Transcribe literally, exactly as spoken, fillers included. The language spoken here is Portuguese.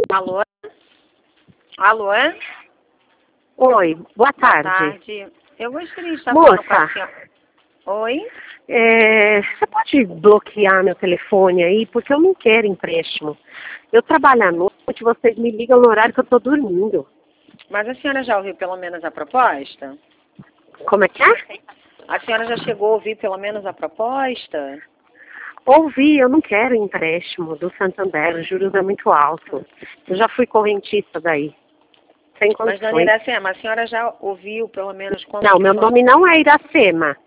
Alô? Alô? Oi, boa tarde. Boa tarde. Eu gostaria de estar Moça, falando com a senhora. Oi? é, você pode bloquear meu telefone aí, porque eu não quero empréstimo. Eu trabalho à noite, vocês me ligam no horário que eu estou dormindo. Mas a senhora já ouviu pelo menos a proposta? Como é que é? A senhora já chegou a ouvir pelo menos a proposta? Ouvi, eu não quero empréstimo do Santander, os juros é muito alto. Eu já fui correntista daí. Sem Mas, dona condições. Iracema, a senhora já ouviu pelo menos como Não, que meu funciona? nome não é Iracema.